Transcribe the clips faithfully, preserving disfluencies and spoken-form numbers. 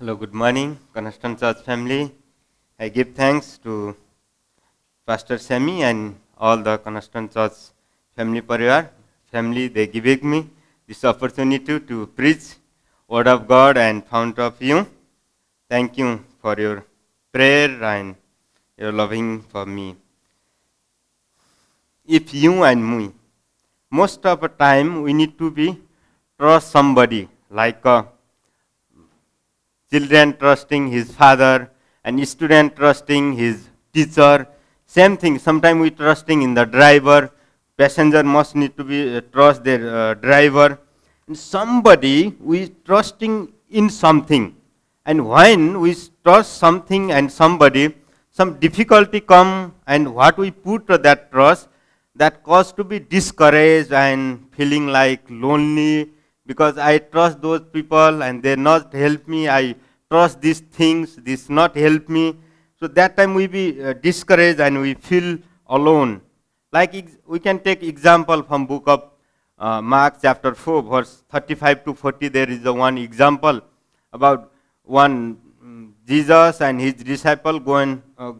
Hello, good morning, Cornerstone Church family. I give thanks to Pastor Sammy and all the Cornerstone Church family parivar family. They giving me this opportunity to preach Word of God and fount of you. Thank you for your prayer and your loving for me. If you and me, most of the time we need to be trust somebody like a children trusting his father and student trusting his teacher. Same thing, sometimes we trusting in the driver. Passenger must need to be uh, trust their uh, driver. And somebody we trusting in something. And when we trust something and somebody, some difficulty come, and what we put to that trust, that cause to be discouraged and feeling like lonely, because I trust those people and they not help me. I trust these things, this not help me. So that time we be uh, discouraged and we feel alone. Like ex- we can take example from book of uh, Mark chapter four, verse thirty-five to forty. There is a one example about one mm, Jesus and his disciple going uh,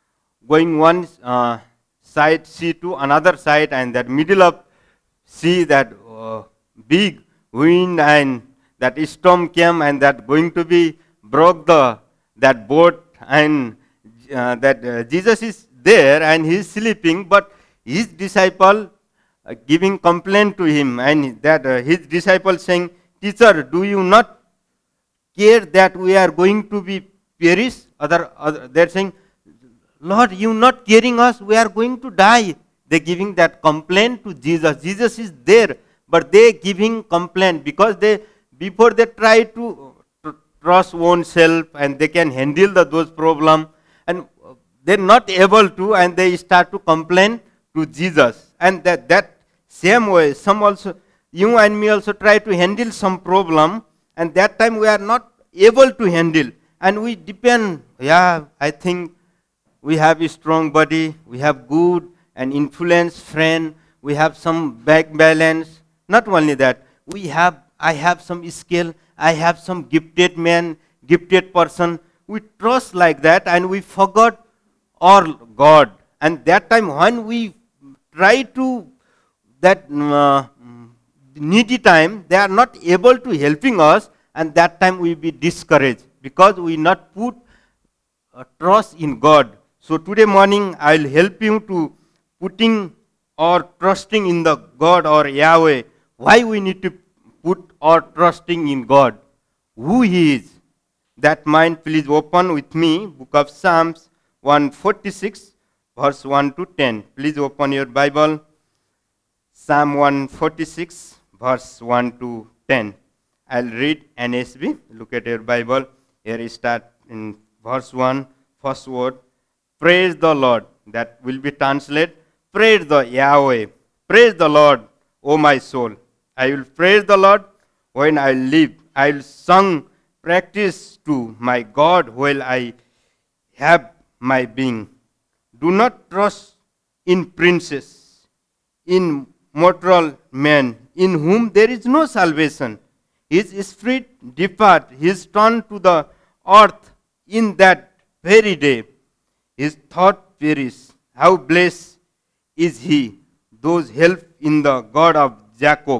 going one uh, side sea to another side, and that middle of sea, that uh, big wind and that storm came, and that going to be broke the that boat, and uh, that uh, Jesus is there and he is sleeping, but his disciple uh, giving complaint to him, and that uh, his disciple saying, "Teacher, do you not care that we are going to be perish?" Other, other they're saying, "Lord, you not caring us, we are going to die." They giving that complaint to Jesus. Jesus is there, but they giving complaint because they before they try to tr- trust oneself and they can handle the, those problem, and uh, they're not able to, and they start to complain to Jesus. And that that same way, some also you and me also try to handle some problem, and that time we are not able to handle, and we depend. Yeah, I think we have a strong body, we have good and influence friend, we have some bank balance. Not only that, we have I have some skill, I have some gifted man, gifted person. We trust like that and we forgot our God. And that time when we try to that uh, needy time, they are not able to helping us, and that time we be discouraged because we not put uh, trust in God. So today morning I will help you to putting or trusting in the God or Yahweh. Why we need to put our trusting in God, who He is. That mind, please open with me, book of Psalms one forty-six, verse one to ten. Please open your Bible. Psalm one forty-six, verse one to ten. I'll read N S B. Look at your Bible. Here is start in verse one, first word. Praise the Lord. That will be translated. Praise the Yahweh. Praise the Lord, O my soul. I will praise the Lord when I live. I will sing practice to my God while I have my being. Do not trust in princes, in mortal man, in whom there is no salvation. His spirit depart, his turn to the earth in that very day. His thought perish. How blessed is he, those help in the God of Jacob,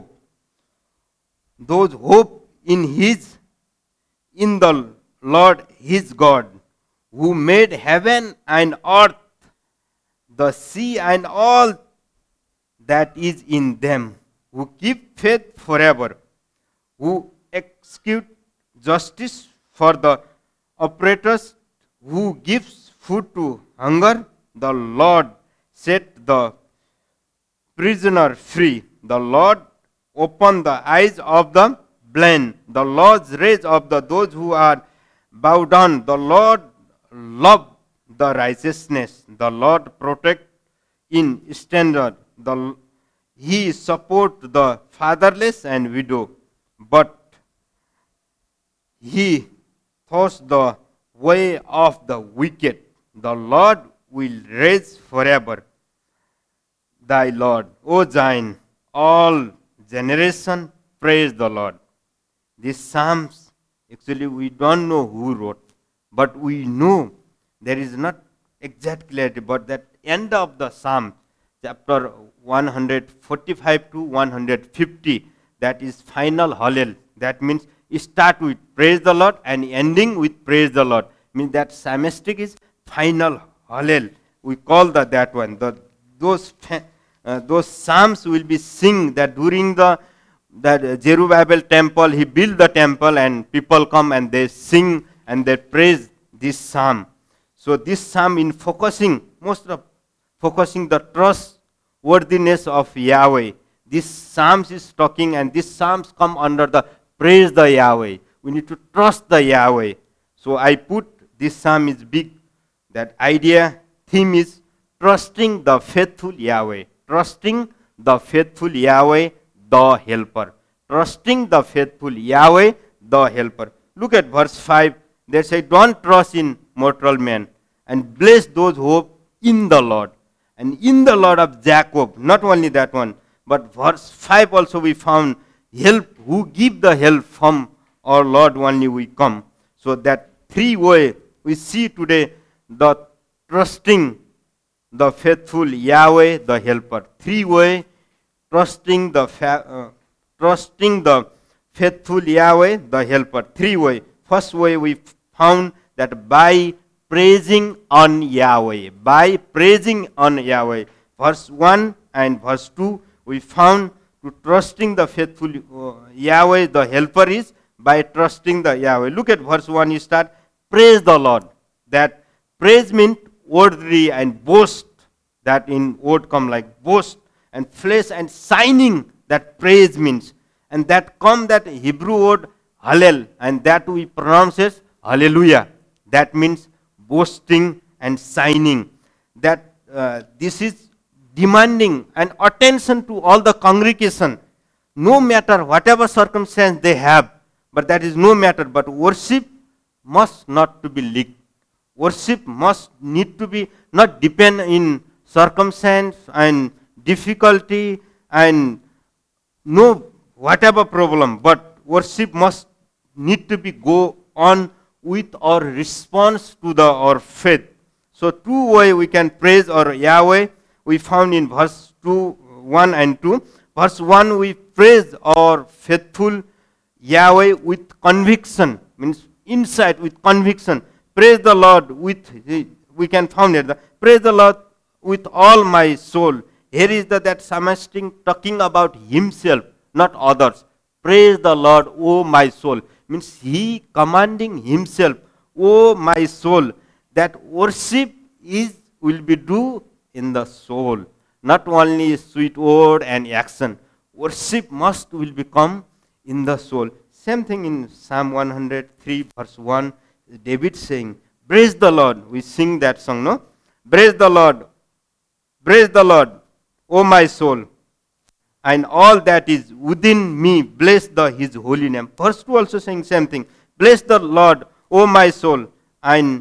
those hope in his, in the Lord his God, who made heaven and earth, the sea and all that is in them, who keep faith forever, who execute justice for the operators, who gives food to hunger. The Lord set the prisoner free. The Lord open the eyes of the blind. The Lord raise up the those who are bowed down. The Lord love the righteousness. The Lord protect in standard. The He support the fatherless and widow, but He thoughts the way of the wicked. The Lord will raise forever thy Lord, O Zion, all generation praise the Lord. These psalms Actually, we don't know who wrote, but we know there is not exact clarity. But that end of the Psalm, chapter one forty-five to one fifty, that is final Hallel. That means it start with praise the Lord and ending with praise the Lord. Means that psalmistic is final Hallel. We call that that one. The, those uh, those psalms will be sing that during the that Zerubbabel temple, he built the temple and people come and they sing and they praise this psalm. So this psalm in focusing, most of focusing the trustworthiness of Yahweh. This psalms is talking and these psalms come under the praise the Yahweh. We need to trust the Yahweh. So I put this psalm is big. That idea, theme is trusting the faithful Yahweh. Trusting the faithful Yahweh, the helper. Trusting the faithful Yahweh, the helper. Look at verse five. They say, don't trust in mortal man, and bless those who hope in the Lord. And in the Lord of Jacob, not only that one, but verse five also we found help, who give the help from our Lord only we come. So that three way we see today the trusting the faithful Yahweh, the helper. Three way trusting the fa- uh, trusting the faithful Yahweh, the helper. Three way. First way we found that by praising on Yahweh, by praising on Yahweh. Verse one and verse two we found to trusting the faithful uh, Yahweh, the helper is by trusting the Yahweh. Look at verse one, you start, praise the Lord. That praise means worthy and boast, that in word come like boast and flesh and signing, that praise means. And that come that Hebrew word hallel, and that we pronounce as hallelujah. That means boasting and signing. That uh, this is demanding an attention to all the congregation, no matter whatever circumstance they have, but that is no matter, but worship must not to be leaked. Worship must need to be not depend in circumstance and difficulty and no whatever problem, but worship must need to be go on with our response to the our faith. So two way we can praise our Yahweh. We found in verse two, one and two. Verse one we praise our faithful Yahweh with conviction, means insight with conviction. Praise the Lord with, we can found it, the, praise the Lord with all my soul. Here is the, that psalmist talking about himself, not others. Praise the Lord, O my soul. Means he commanding himself, O my soul. That worship is will be do in the soul, not only sweet word and action. Worship must will become in the soul. Same thing in Psalm one hundred three verse one. David saying, praise the Lord. We sing that song, no? Praise the Lord. Praise the Lord, O my soul, and all that is within me, bless the his holy name. Verse two also saying same thing. Bless the Lord, O my soul, and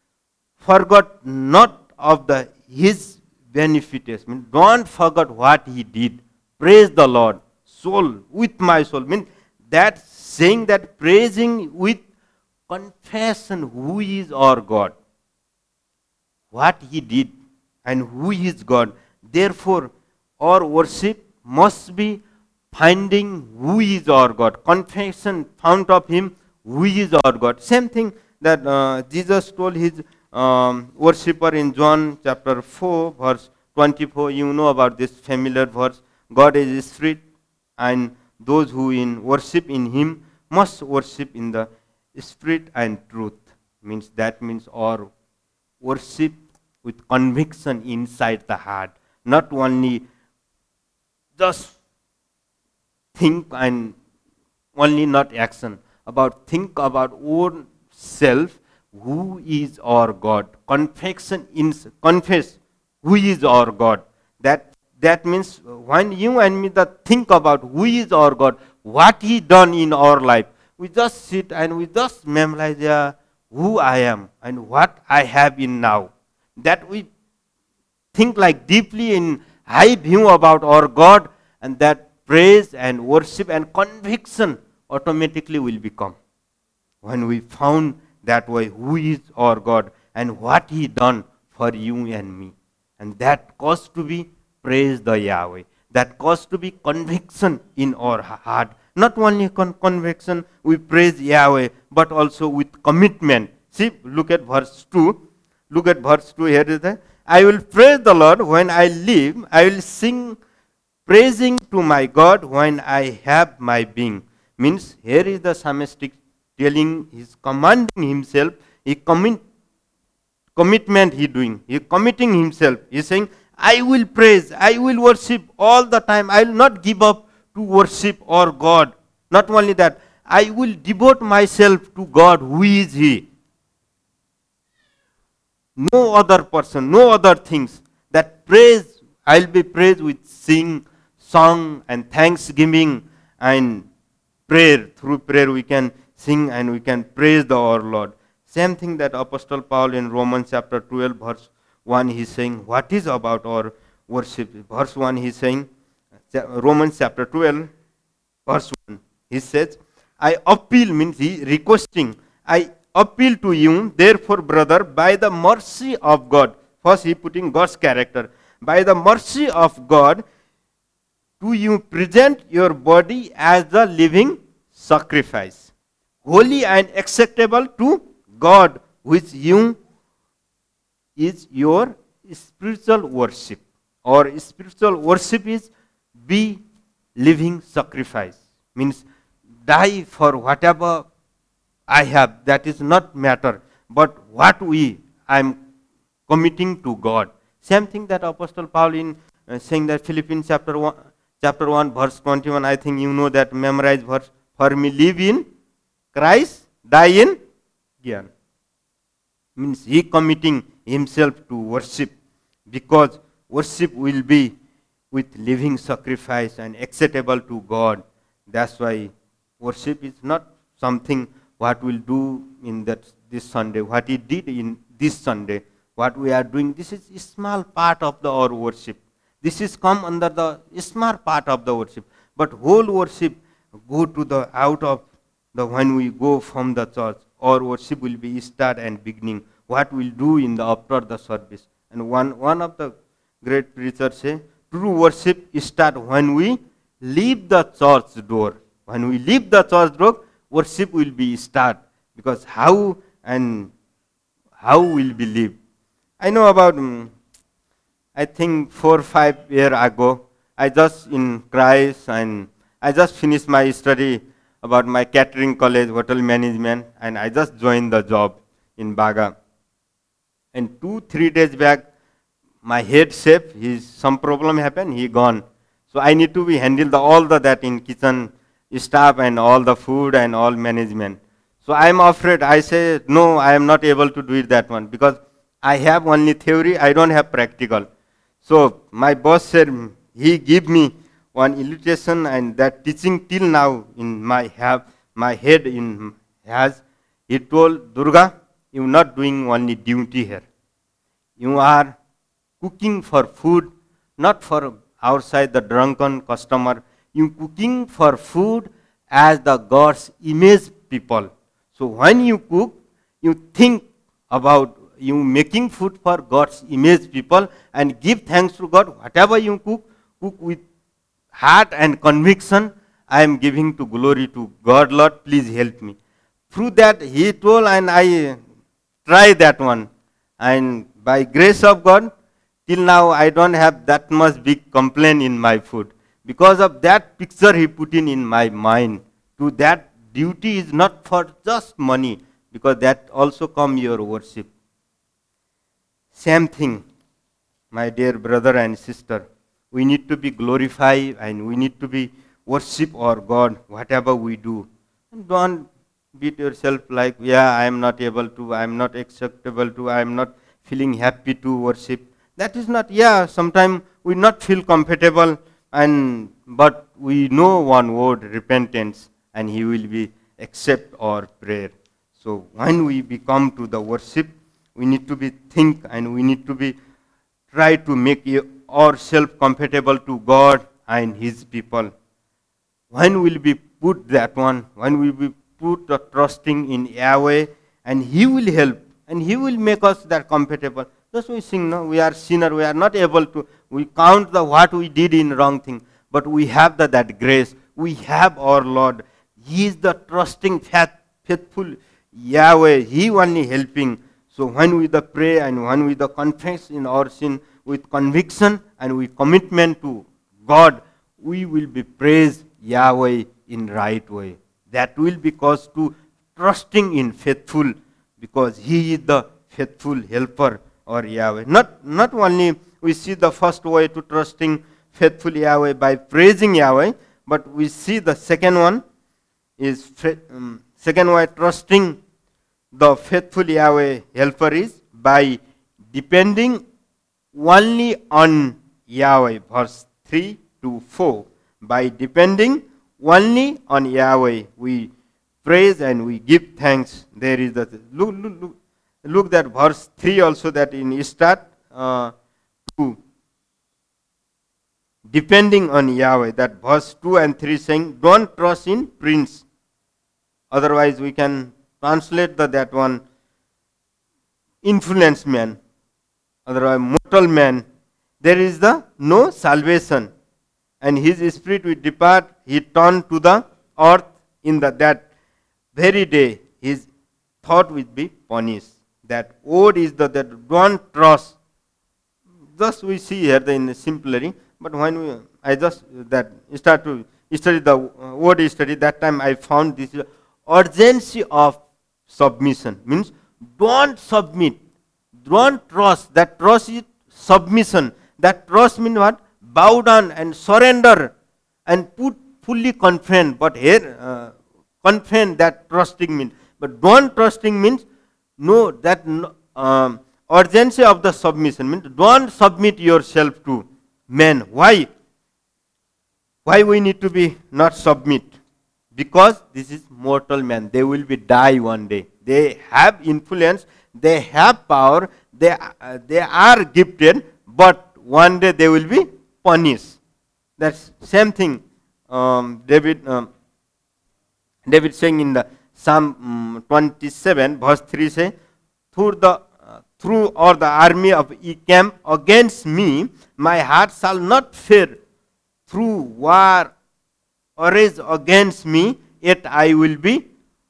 forget not of the his benefits. Mean, don't forget what he did. Praise the Lord, soul, with my soul. Mean that saying that praising with confession who is our God, what he did and who is God. Therefore, our worship must be finding who is our God. Confession found of him who is our God. Same thing that uh, Jesus told his um, worshipper in John chapter four verse twenty-four. You know about this familiar verse. God is spirit, and those who in worship in him must worship in the spirit and truth. Means that means our worship with conviction inside the heart, not only just think and only not action, about think about own self, who is our God. Confession in confess who is our God. That that means when you and me that think about who is our God, what he done in our life, we just sit and we just memorize uh, who I am and what I have in now. That we think like deeply in high view about our God, and that praise and worship and conviction automatically will become. when we found that way who is our God and what He done for you and me. And that cause to be praise the Yahweh. That cause to be conviction in our heart. Not only con- conviction, we praise Yahweh, but also with commitment. See, look at verse two. Look at verse two here. Is that I will praise the Lord when I live. I will sing praising to my God when I have my being. Means here is the psalmistic telling, he's commanding himself, he commit, commitment he doing, he committing himself. He is saying, I will praise, I will worship all the time. I will not give up to worship our God. Not only that, I will devote myself to God. Who is He? No other person, no other things. That praise, I will be praised with sing, song and thanksgiving and prayer. Through prayer we can sing and we can praise the our Lord. Same thing that Apostle Paul in Romans chapter twelve verse one he is saying, what is about our worship? Verse one he is saying, Romans chapter twelve verse one, he says, I appeal, means he requesting, I appeal to you, therefore brother, by the mercy of God. First he putting God's character. By the mercy of God, do you present your body as the living sacrifice, holy and acceptable to God, which you is your spiritual worship. Or spiritual worship is be living sacrifice. Means die for whatever I have, that is not matter, but what we I am committing to God. Same thing that Apostle Paul in uh, saying that Philippians chapter one, chapter one verse twenty-one. I think you know that memorized verse. For me live in Christ, die in Gyan. Means he committing himself to worship, because worship will be with living sacrifice and acceptable to God. That's why worship is not something what we'll do in that this Sunday, what he did in this Sunday, what we are doing. This is a small part of the our worship. This is come under the small part of the worship. But whole worship go to the out of the when we go from the church, our worship will be start and beginning. What we'll do in the after the service. And one one of the great preachers say, true worship start when we leave the church door. When we leave the church door, worship will be start. Because how and how will we live? I know about, um, I think four or five years ago, I just in Christ and I just finished my study about my catering college, hotel management, and I just joined the job in Baga. And two, three days back, my head chef, his some problem happened, he gone. So I need to be handle the, all the that in kitchen staff and all the food and all management. So I am afraid. I say no, I am not able to do it that one because I have only theory. I don't have practical. So my boss said he give me one illustration, and that teaching till now in my have my head in has. He told Durga, you are not doing only duty here. You are cooking for food, not for outside the drunken customer. You cooking for food as the God's image people. So when you cook, you think about you making food for God's image people and give thanks to God. Whatever you cook, cook with heart and conviction. I am giving to glory to God, Lord, please help me. Through that he told, and I try that one. And by grace of God, till now I don't have that much big complaint in my food. Because of that picture he put in in my mind. To that duty is not for just money, because that also come your worship. Same thing, my dear brother and sister. We need to be glorified and we need to be worship our God, whatever we do. And don't beat yourself like, yeah, I am not able to, I am not acceptable to, I am not feeling happy to worship. That is not, yeah, sometimes we not feel comfortable, and but we know one word, repentance, and he will be accept our prayer. So when we become to the worship, we need to be think and we need to be try to make ourselves comfortable to God and his people. When will we put that one, when we will put the trusting in Yahweh, and He will help, and He will make us that comfortable. Just we sing, no, we are sinner, we are not able to, we count the what we did in wrong thing, but we have the, that grace, we have our Lord. He is the trusting, faith, faithful Yahweh, He only helping. So when we the pray and when we the confess in our sin with conviction and with commitment to God, we will be praised Yahweh in right way. That will be cause to trusting in faithful, because He is the faithful helper or Yahweh. Not, not only we see the first way to trusting faithful Yahweh by praising Yahweh, but we see the second one is um, second way trusting the faithful Yahweh helper is by depending only on Yahweh. Verse three to four. By depending only on Yahweh, we praise and we give thanks. There is the look, look, look, look that verse three also, that in start uh, to depending on Yahweh. That verse two and three saying, don't trust in prince. Otherwise we can translate the, that one, influence man, otherwise mortal man. There is the no salvation, and his spirit will depart. He turned to the earth. In the, that very day his thought will be punished. That word is the, that don't trust. Just we see here the, in the simply, but when we, I just that start to study the word study, that time I found this urgency of submission. Means don't submit, don't trust. That trust is submission. That trust means what? Bow down and surrender and put fully confident. But here uh, confident, that trusting means. But don't trusting means no, that um, urgency of the submission means don't submit yourself to men. Why? Why we need to be not submit? Because this is mortal man. They will be die one day. They have influence. They have power. They uh, they are gifted. But one day they will be punished. That's same thing. Um, David um, David saying in the Psalm um, twenty-seven verse three say, through the uh, through or the army of E camp against me, my heart shall not fear. Through war arise against me, yet I will be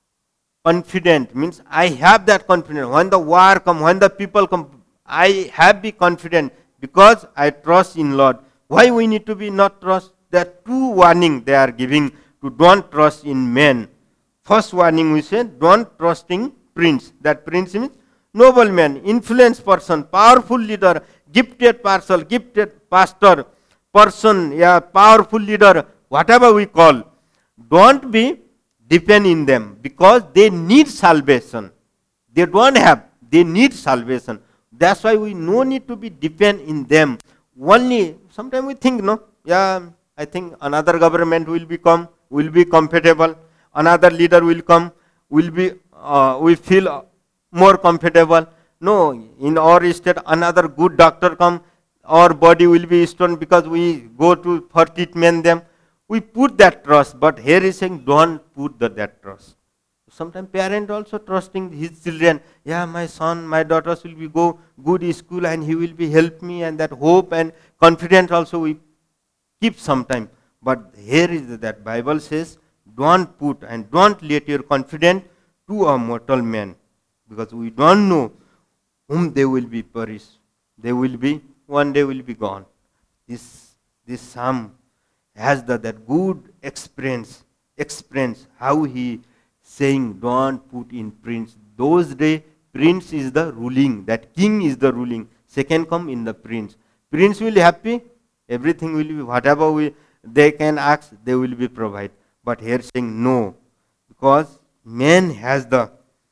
confident. Means I have that confidence. When the war come, when the people come, I have be confident because I trust in Lord. Why we need to be not trust? There are two warning they are giving to don't trust in men. First warning we said, don't trust in prince. That prince means nobleman, influence person, powerful leader, gifted parcel, gifted pastor, person, yeah, powerful leader, whatever we call. Don't be depend in them, because they need salvation. They don't have, they need salvation. That's why we no need to be depend in them. Only sometimes we think, no, yeah, I think another government will become, will be comfortable. Another leader will come, will be, uh, we feel more comfortable. No, in our state, another good doctor come, our body will be strong because we go to for treatment them. We put that trust, but here is saying don't put the, that trust. Sometimes parent also trusting his children. Yeah, my son, my daughters will be go good school and he will be help me, and that hope and confidence also we keep sometime. But here is that Bible says don't put and don't let your confidence to a mortal man, because we don't know whom they will be perished. They will be one day will be gone. This this psalm has the, that good experience, experience how he saying don't put in prince. Those day prince is the ruling, that king is the ruling. Second come in the prince. Prince will happy, everything will be whatever we they can ask, they will be provide. But here saying no, because man has the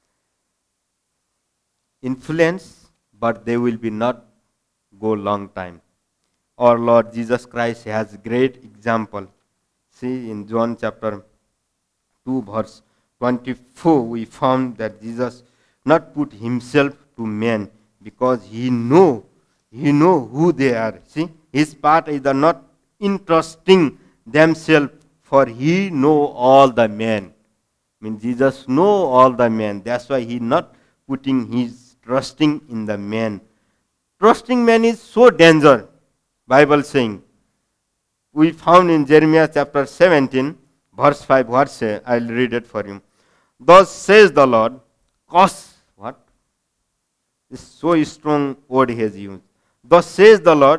influence, but they will be not go long time. Our Lord Jesus Christ has great example. See in John chapter two verse twenty-four, we found that Jesus not put himself to men, because he know, he know who they are. See, his part is the not entrusting themselves, for he know all the men. means Jesus know all the man. That's why he not putting his trusting in the man. Trusting man is so danger. Bible saying. We found in Jeremiah chapter seventeen, verse five, what say? I'll read it for you. Thus says the Lord, cause what? This so strong word he has used. Thus says the Lord,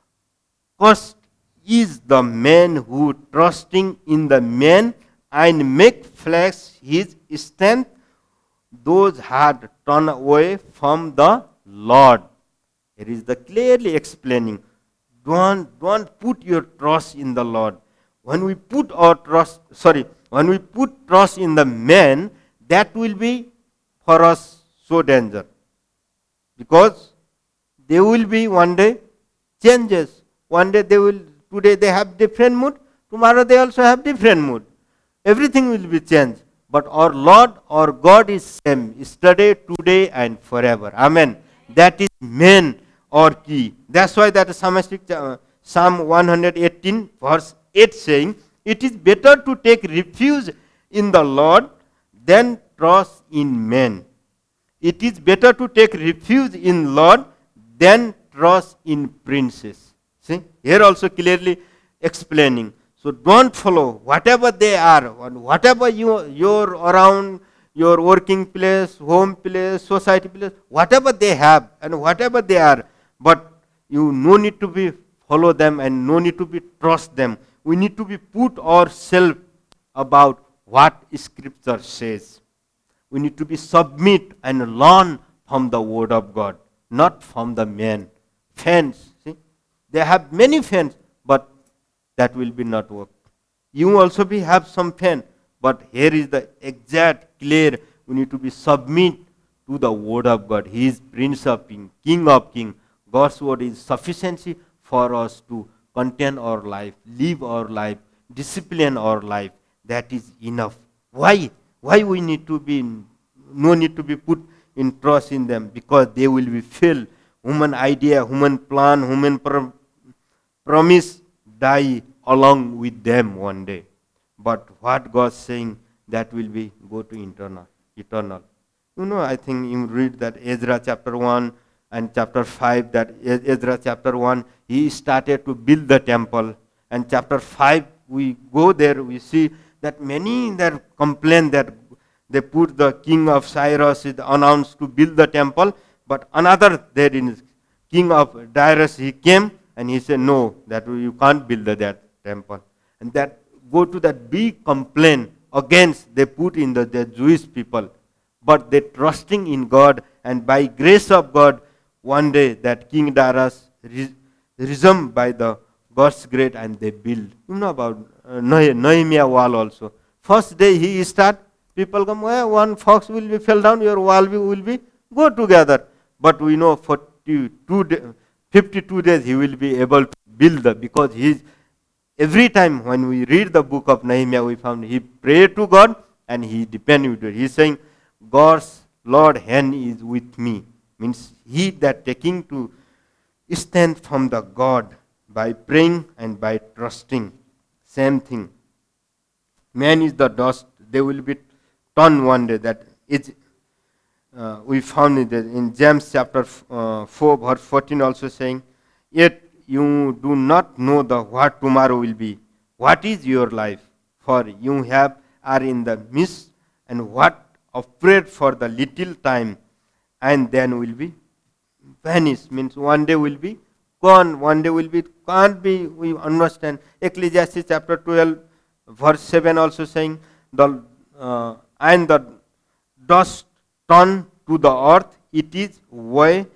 cursed is the man who trusting in the man and make flesh his strength, those had turned away from the Lord. It is the clearly explaining. Don't, don't put your trust in the Lord. When we put our trust, sorry, when we put trust in the man, that will be for us so danger. Because there will be one day changes. One day they will, today they have different mood, tomorrow they also have different mood. Everything will be changed. But our Lord, our God is same, yesterday, today and forever. Amen. That is main or key. That's why that psalmistic uh, Psalm one eighteen verse eight saying, it is better to take refuge in the Lord than trust in men. It is better to take refuge in Lord than trust in princes. See, here also clearly explaining. So don't follow whatever they are, whatever you you're around, your working place, home place, society place, whatever they have and whatever they are, but you no need to be follow them and no need to be trust them. We need to be put ourselves about what Scripture says. We need to be submit and learn from the Word of God, not from the man. Fans, see, they have many fans, but that will be not work. You also be have some fan, but here is the exact clear. We need to be submit to the Word of God. He is Prince of King, King of King. God's Word is sufficiency for us to contain our life, live our life, discipline our life. That is enough. Why? Why we need to be, no need to be put in trust in them? Because they will be filled. Human idea, human plan, human prom- promise die along with them one day. But what God is saying, that will be go to eternal. eternal. You know, I think you read that Ezra chapter one and chapter five, that Ezra chapter one, he started to build the temple. And chapter five, we go there, we see that many that complain that they put the king of Cyrus is announced to build the temple, but another there in king of Darius, he came and he said, no, that you can't build that temple. And that go to that big complaint against they put in the, the Jewish people. But they trusting in God, and by grace of God, one day that King Darius resumed by the God's grace and they build. You know about uh, Nehemiah wall also. First day he start, people come, well, one fox will be fell down, your wall will be go together. But we know forty-two day, fifty-two days he will be able to build the, because he is, every time when we read the book of Nehemiah, we found he prayed to God and he depended on it. He is saying, God's Lord hand is with me. Means he that taking to stand from the God by praying and by trusting. Same thing. Man is the dust. They will be turned one day. That is, uh, we found it in James chapter uh, four, verse fourteen also saying, yet you do not know the what tomorrow will be. What is your life? For you have are in the midst, and what afraid for the little time, and then will be vanished. Means one day will be gone, one day will be, can't be, we understand. Ecclesiastes chapter twelve, verse seven also saying, the uh, and the dust turn to the earth, it is way,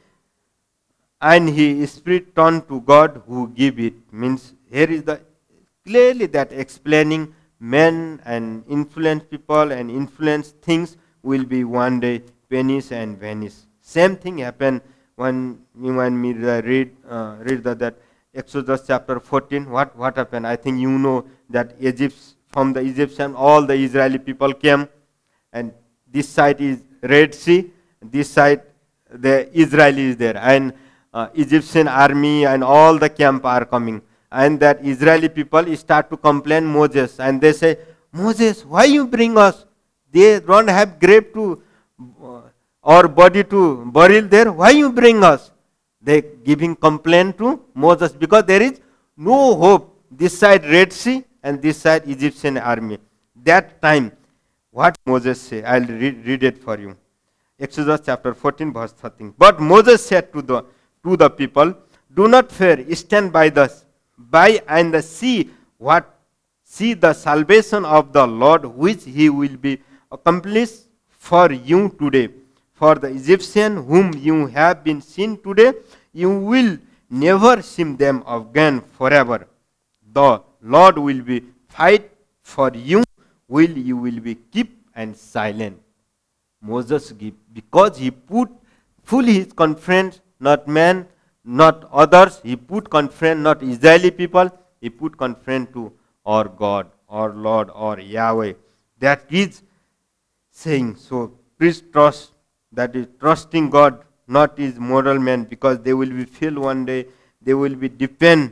and his spirit turn to God who give it. Means here is the clearly that explaining men and influence people and influence things will be one day vanish and vanish. Same thing happened when you and me read uh, read the, that Exodus chapter fourteen. What what happened? I think you know that Egypt, from the Egyptian, all the Israeli people came, and this side is Red Sea, this side the Israel is there, and uh, Egyptian army and all the camp are coming, and that Israeli people start to complain Moses, and they say, Moses, why you bring us They don't have grave to uh, or body to burial there. Why you bring us? They giving complaint to Moses because there is no hope. This side Red Sea and this side Egyptian army. That time, what Moses say? I'll read, read it for you. Exodus chapter fourteen, verse thirteen. But Moses said to the to the people, "Do not fear. Stand by the by and see what see the salvation of the Lord, which He will be accomplished for you today. For the Egyptian whom you have been seen today, you will never see them again forever. The Lord will be fight for you, will you will be keep and silent." Moses give because he put full his confidence, not man, not others. He put confidence, not Israeli people. He put confidence to our God, our Lord, or Yahweh. That is saying, so please trust, that is trusting God, not his moral man, because they will be filled one day, they will be depend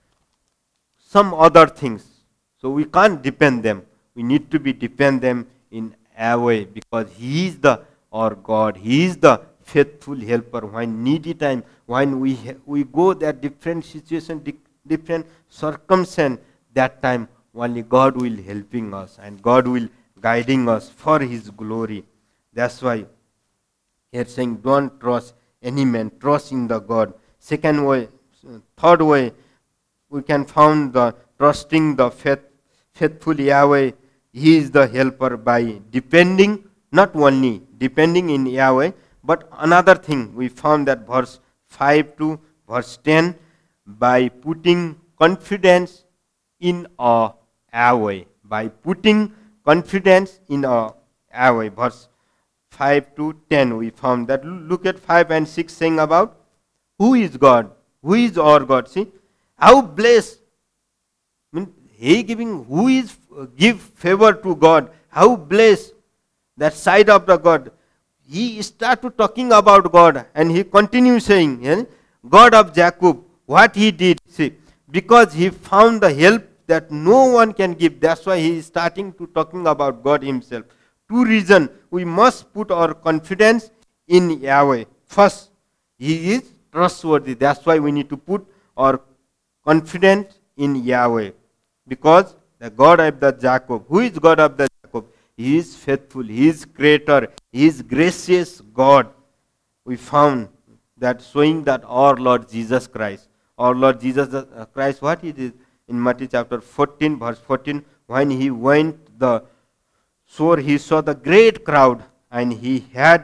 some other things. So we can't depend them. We need to be depend them in Yahweh, because He is the our God. He is the faithful helper. When needy time, when we we go that different situation, different circumstance, that time only God will helping us and God will guiding us for His glory. That's why here saying, don't trust any man, trust in the God. Second way, third way, we can found the trusting the faith, faithful Yahweh. He is the helper by depending, not only depending in Yahweh, but another thing we found that verse five to verse ten, by putting confidence in a Yahweh. By putting confidence in a Yahweh. Verse five to ten we found that. Look at five and six saying about who is God, who is our God. See, how blessed. I mean, he giving who is give favor to God. How blessed that side of the God. He started talking about God and he continues saying, yeah, God of Jacob, what he did, see, because he found the help that no one can give. That's why he is starting to talking about God himself. Two reasons we must put our confidence in Yahweh. First, he is trustworthy. That's why we need to put our confidence in Yahweh. Because the God of the Jacob, who is God of the Jacob? He is faithful, He is creator, He is gracious God. We found that showing that our Lord Jesus Christ, our Lord Jesus Christ, what He did in Matthew chapter fourteen, verse fourteen, when He went the shore, He saw the great crowd and He had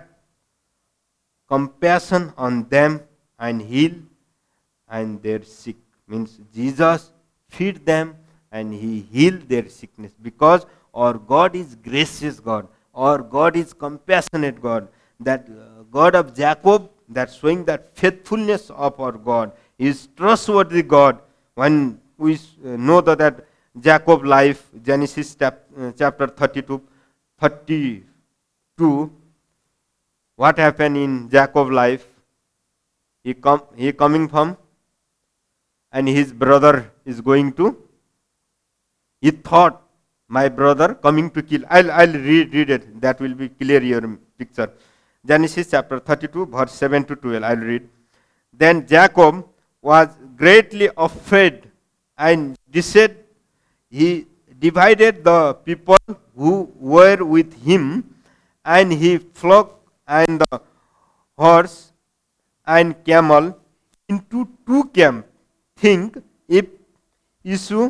compassion on them and healed and their sick. Means Jesus feed them and He healed their sickness, because our God is gracious God. Our God is compassionate God. That uh, God of Jacob, that showing that faithfulness of our God, is trustworthy God. When we uh, know that, that Jacob life, Genesis chap, uh, chapter thirty-two, thirty-two, what happened in Jacob life? He come, he coming from, and his brother is going to. He thought, my brother coming to kill. I'll, I'll read, read it. That will be clear your picture. Genesis chapter thirty-two, verse seven to twelve. I'll read. Then Jacob was greatly afraid and said, he divided the people who were with him, and he flock and the horse and camel into two camps. Think if Esau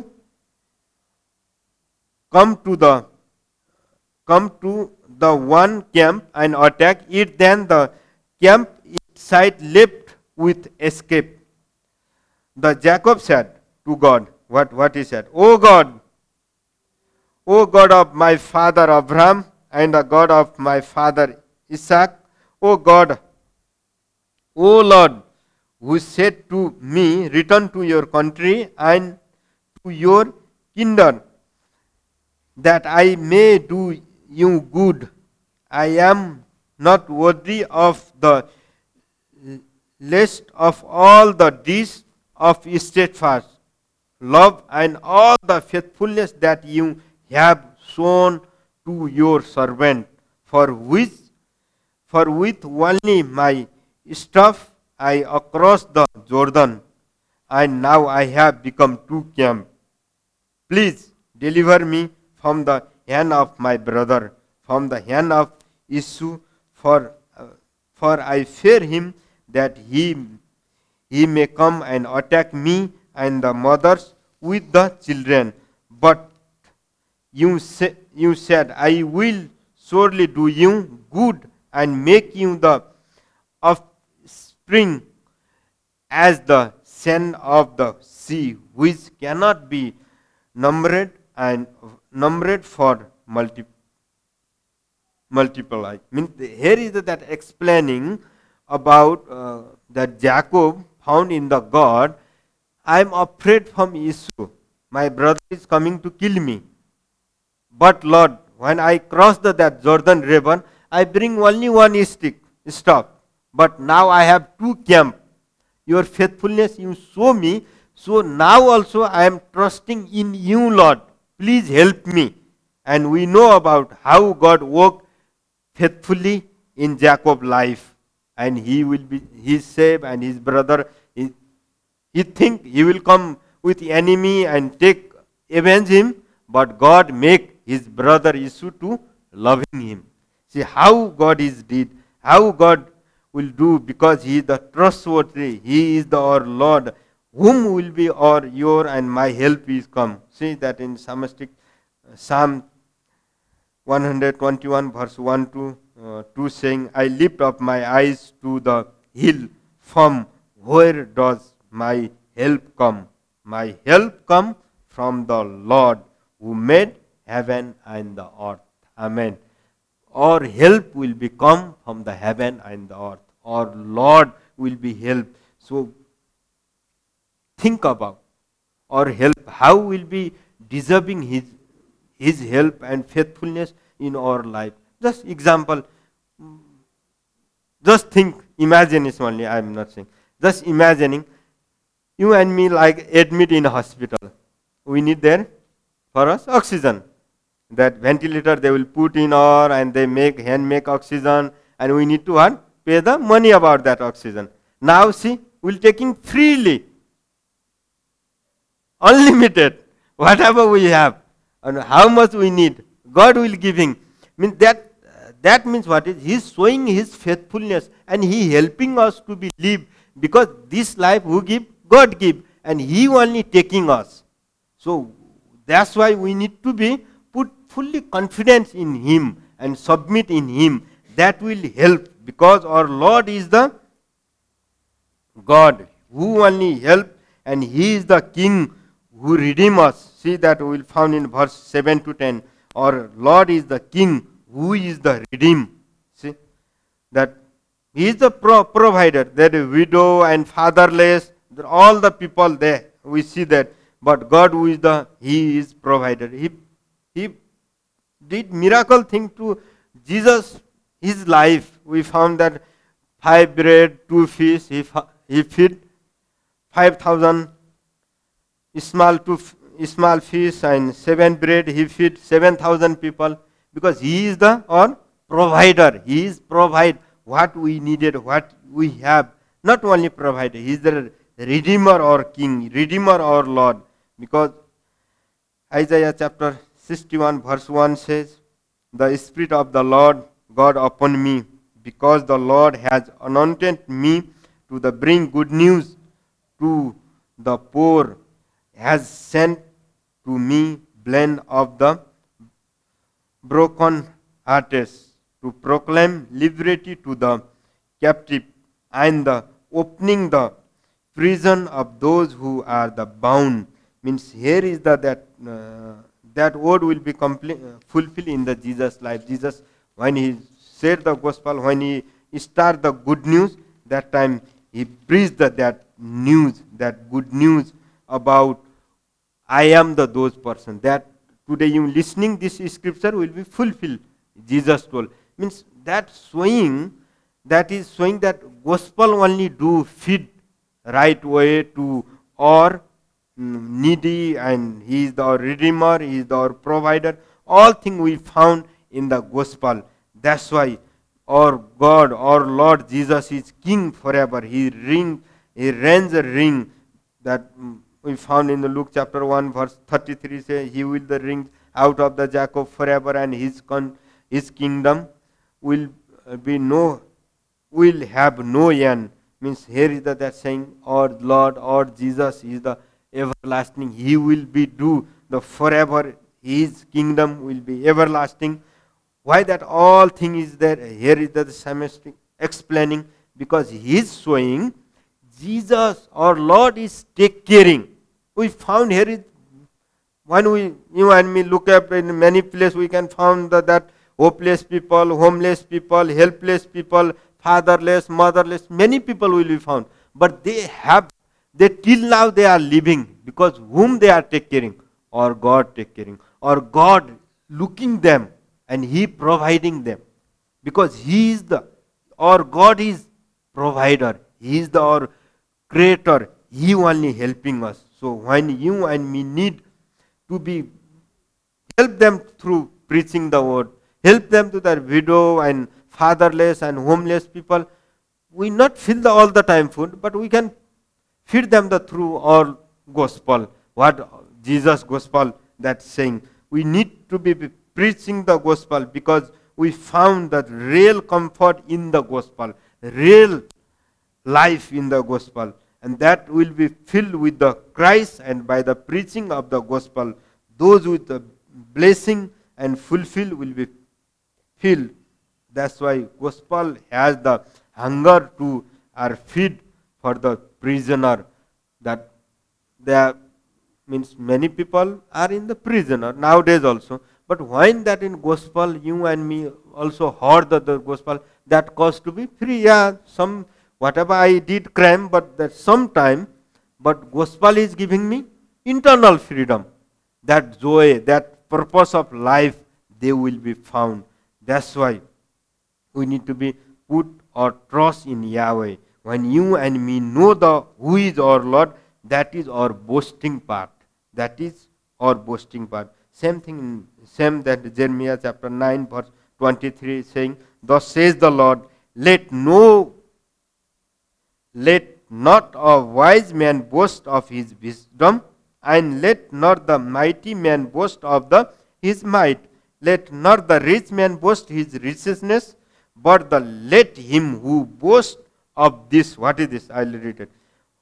come to the come to the one camp and attack it, then the camp side left with escape. The Jacob said to God, what, what he said, O God, O God of my father Abraham and the God of my father Isaac, O God, O Lord, who said to me, return to your country and to your kindred, that I may do you good. I am not worthy of the least of all the deeds of steadfast love and all the faithfulness that you have shown to your servant, for which for with only my staff I across the Jordan, and now I have become too camp. Please deliver me from the hand of my brother, from the hand of Esau, for uh, for I fear him that he he may come and attack me and the mothers with the children. But you, say, you said, I will surely do you good and make you the offspring as the sand of the sea, which cannot be numbered and numbered for multi, multiply. Mean, here is that explaining about uh, that Jacob found in the God, I am afraid from Esau. My brother is coming to kill me. But Lord, when I cross the, that Jordan river, I bring only one stick, staff. But now I have two camp. Your faithfulness you show me. So now also I am trusting in you, Lord. Please help me. And we know about how God worked faithfully in Jacob's life. And he will be, he saved, and his brother, he, he think he will come with the enemy and take, avenge him. But God make his brother Esau to loving him. See how God is did, how God will do, because he is the trustworthy, he is the our Lord, whom will be our your and my help is come. See that in Psalmistic Psalm one twenty-one verse one to uh, two saying, I lift up my eyes to the hill, from where does my help come? My help come from the Lord who made heaven and the earth. Amen. Our help will be come from the heaven and the earth. Our Lord will be help. So think about our help. How will be deserving his his help and faithfulness in our life. Just example. Just think, imagine is only, I am not saying. Just imagining you and me like admit in a hospital. We need there for us oxygen. That ventilator they will put in our, and they make hand make oxygen, and we need to what? Pay the money about that oxygen. Now see, we'll taking freely, unlimited, whatever we have, and how much we need, God will giving. Means that uh, that means what is? He is showing his faithfulness, and he helping us to be live, because this life who give? God give, and he only taking us. So that's why we need to be put fully confidence in him and submit in him. That will help, because our Lord is the God who only help, and he is the King who redeem us. See that we will found in verse seven to ten. Our Lord is the King who is the redeem. See that he is the pro- provider. That widow and fatherless, all the people there, we see that. But God who is the, he is provider. He he did miracle thing to Jesus, his life. We found that five bread, two fish, he, he feed five thousand small two small fish, and seven bread, he feed seven thousand people, because he is the or provider. He is provide what we needed, what we have. Not only provider, he is the redeemer or king, redeemer or Lord. Because Isaiah chapter sixty-one verse one says, the Spirit of the Lord God upon me, because the Lord has anointed me to the bring good news to the poor, has sent to me blend of the broken hearted, to proclaim liberty to the captive, and the opening the prison of those who are the bound. Means here is the that uh, that word will be complete, uh, fulfilled in the Jesus life. Jesus, when he said the gospel, when he start the good news, that time he preached that, that news, that good news about I am the those person. That today you listening this scripture will be fulfilled. Jesus told. Means that showing, that is showing that gospel only do feed right way to or needy, and he is the redeemer, he is the provider. All things we found in the gospel. That's why our God, our Lord Jesus is King forever. He ring, He reigns a ring that mm, we found in the Luke chapter one verse thirty-three say, He will the ring out of the Jacob forever, and His con- His kingdom will uh, be no, will have no end. Means here is the, that saying, our Lord, our Jesus is the everlasting. He will be do the forever. His kingdom will be everlasting. Why that all thing is there? Here is the semester explaining, because he is showing Jesus, our Lord, is take caring. We found here is when we, you and me look up in many places, we can find that, that hopeless people, homeless people, helpless people, fatherless, motherless, many people will be found. But they have, they till now they are living, because whom they are take caring? Or God take caring, or God looking them and He providing them, because He is the, or God is provider, He is the our creator, He only helping us. So when you and me need to be, help them through preaching the word, help them to the widow and fatherless and homeless people. We not fill the all the time food, but we can feed them the through our gospel. What Jesus gospel that saying, we need to be preaching the gospel, because we found that real comfort in the gospel, real life in the gospel, and that will be filled with the Christ, and by the preaching of the gospel, those with the blessing and fulfill will be filled. That's why gospel has the hunger to or feed for the prisoner, that there means many people are in the prisoner nowadays also. But when that in gospel, you and me also heard the, the gospel, that cause to be free. Yeah, some whatever I did crime, but that sometime, but gospel is giving me internal freedom. That joy, that purpose of life, they will be found. That's why we need to be put our trust in Yahweh. When you and me know the who is our Lord, that is our boasting part. That is our boasting part. Same thing, same that Jeremiah chapter nine verse twenty-three saying, thus says the Lord, let no, let not a wise man boast of his wisdom, and let not the mighty man boast of the his might. Let not the rich man boast his richness, but the let him who boasts of this, what is this? I will read it.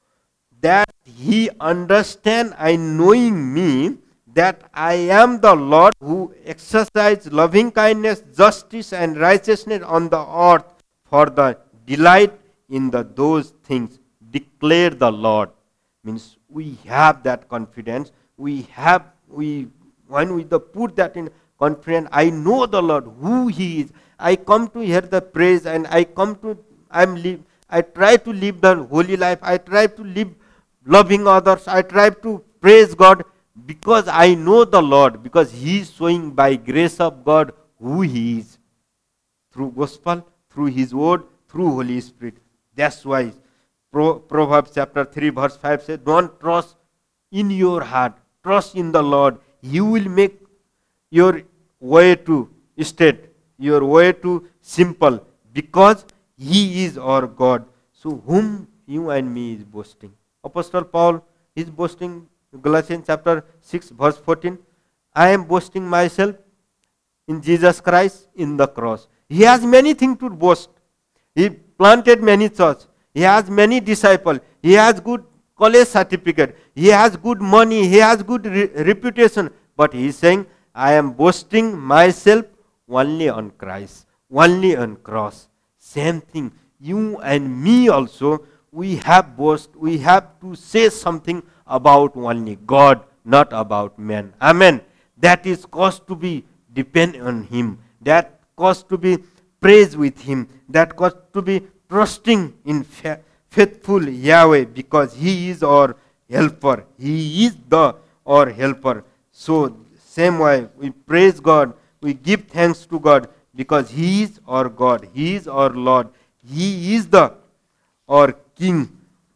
That he understand and knowing me, that I am the Lord who exercise loving kindness, justice and righteousness on the earth, for the delight in the those things declare the Lord. Means we have that confidence. We have, we when we the put that in confidence, I know the Lord who He is. I come to hear the praise, and I come to I'm live. I try to live the holy life. I try to live loving others. I try to praise God, because I know the Lord, because He is showing by grace of God who He is, through gospel, through His word, through Holy Spirit. That's why Pro- Proverbs chapter three verse five says, don't trust in your heart, trust in the Lord. He will make your way to straight, your way to simple, because He is our God. So whom you and me is boasting? Apostle Paul is boasting, Galatians chapter six verse fourteen, I am boasting myself in Jesus Christ in the cross. He has many things to boast. He planted many churches. He has many disciples. He has good college certificate. He has good money. He has good re- reputation. But he is saying, I am boasting myself only on Christ, only on cross. Same thing. You and me also, we have boast. We have to say something about only God, not about man. Amen. That is cause to be depend on Him. That cause to be praise with Him. That cause to be trusting in fa- faithful Yahweh, because He is our helper. He is the our helper. So same way we praise God, we give thanks to God, because He is our God. He is our Lord. He is the our King.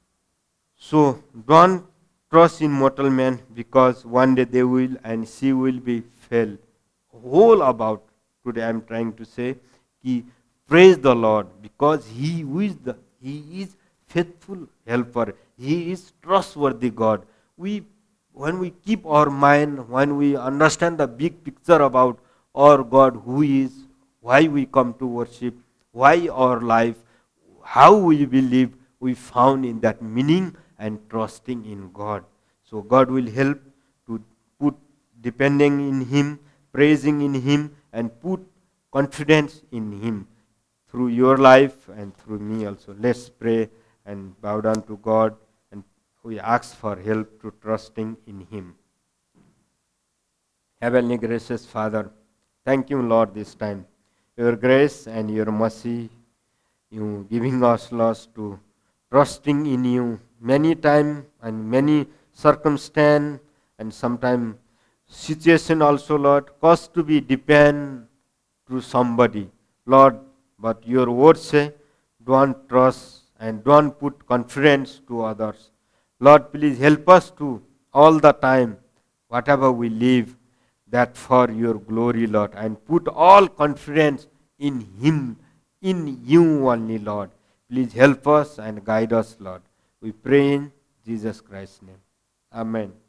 So don't trust in mortal man, because one day they will and she will be fail. Whole about today I am trying to say, ki praise the Lord, because He who is the He is faithful helper. He is trustworthy God. We when we keep our mind, when we understand the big picture about our God, who is, why we come to worship, why our life, how we believe, we found in that meaning and trusting in God. So God will help to put depending in Him, praising in Him, and put confidence in Him through your life and through me also. Let's pray and bow down to God, and we ask for help to trusting in Him. Heavenly gracious Father, thank you, Lord, this time. Your grace and your mercy, you giving us, Lord, to trusting in you many time and many circumstance and sometimes situation also, Lord, cause to be depend to somebody, Lord. But your word say, don't trust and don't put confidence to others. Lord, please help us to all the time, whatever we live, that for your glory, Lord, and put all confidence in Him, in you only, Lord. Please help us and guide us, Lord. We pray in Jesus Christ's name. Amen.